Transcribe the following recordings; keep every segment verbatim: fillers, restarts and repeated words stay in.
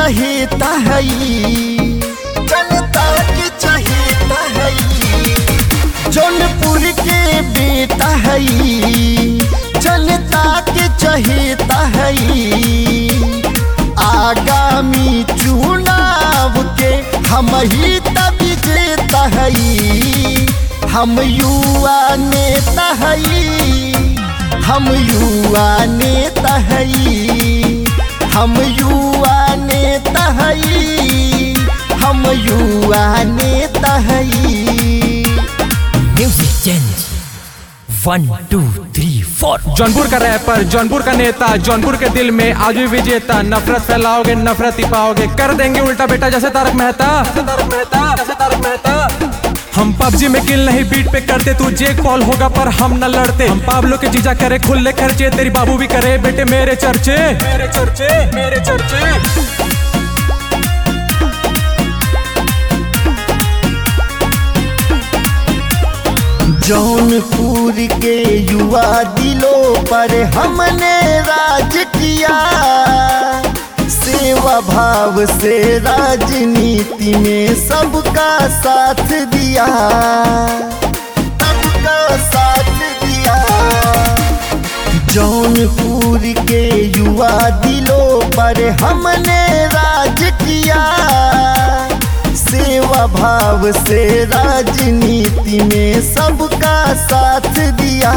चहेता है, जनता के चहेता है, जौनपुर के बेटा है, जनता के चहेता है। आगामी चुनाव के हम ही तब विजेता है, हम युवा नेता है, हम युवा नेता है, हम युवा नेता है, हम युवा नेता है। Music change one two three four. Jaunpur का रैपर, जौनपुर का नेता, जौनपुर के दिल में आज भी विजेता। नफरत फैलाओगे नफरत ही पाओगे, कर देंगे उल्टा बेटा जैसे तारक मेहता, जैसे तारक मेहता, जैसे तारक मेहता। हम पबजी में किल नहीं बीट पे करते, तू जेक पॉल होगा पर हम न लड़ते। हम पाब्लो के जीजा करे खुले खर्चे, तेरी बाबू भी करे बेटे मेरे चर्चे, मेरे चर्चे, मेरे चर्चे। जौनपुर के युवा दिलों पर हमने राज किया, सेवा भाव से राजनीति में सबका साथ दिया, सबका साथ दिया। जौनपुर के युवा दिलों पर हमने राज किया, सेवा भाव से राजनीति में सबका साथ दिया।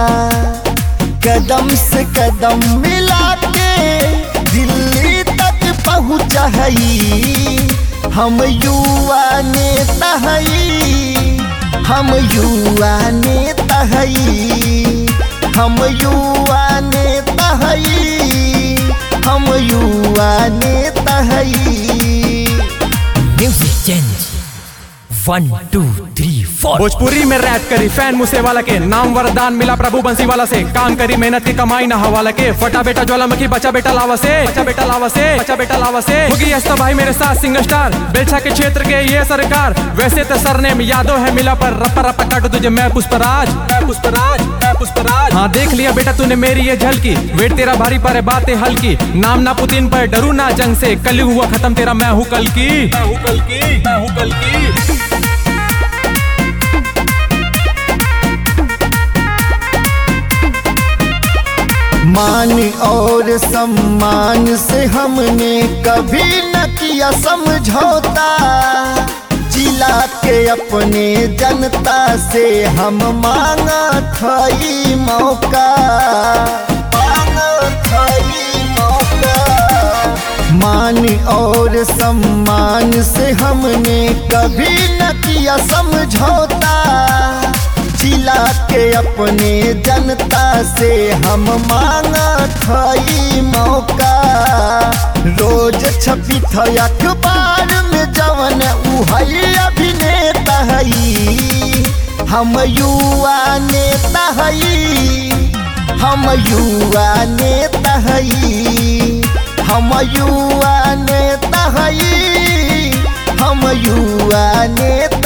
कदम से कदम मिला के दिल्ली तक पहुँचा है, हम युवा नेता है, हम युवा नेता है, हम युवा नेता है, हम युवा नेता है। Music change one two three four. Bhojpuri में रैप करी फैन मुसेवाला के, नाम वरदान मिला प्रभु बंसीवाला से। काम करी मेहनत की कमाई ना हवाला के, फटा बेटा ज्वालामुखी बचा बेटा लावा से, बचा बेटा लावा से, बचा बेटा लावा से। होगी ऐसा भाई मेरे साथ सिंगर स्टार, बेलछा के क्षेत्र के ये सरकार। वैसे तो सरनेम यादव है मिला पर रप्पा रप्पा काटो तुझे मैं पुष्पराज, मैं पुष्पराज, मैं पुष्पराज। हाँ देख लिया बेटा तूने मेरी ये झलकी, वेट तेरा भारी पर बातें हल्की। नाम ना पुतिन पर डरू ना जंग से, कल हुआ खत्म तेरा मैं हूँ कल की, मैं हूँ कल की, मैं हूँ कल की। मान और सम्मान से हमने कभी न किया समझौता, जिला के अपने जनता से हम मांगा था ये मौका, मांगा था ये मौका। मान और सम्मान से हमने कभी न किया समझौता, जिला के अपने जनता से हम मांगा था ये मौका। रोज छपी था अखबार में जवन उहई अभिनेता है, हम युवा नेता है, हम युवा नेता है, हम युवा नेता है, हम युवा नेता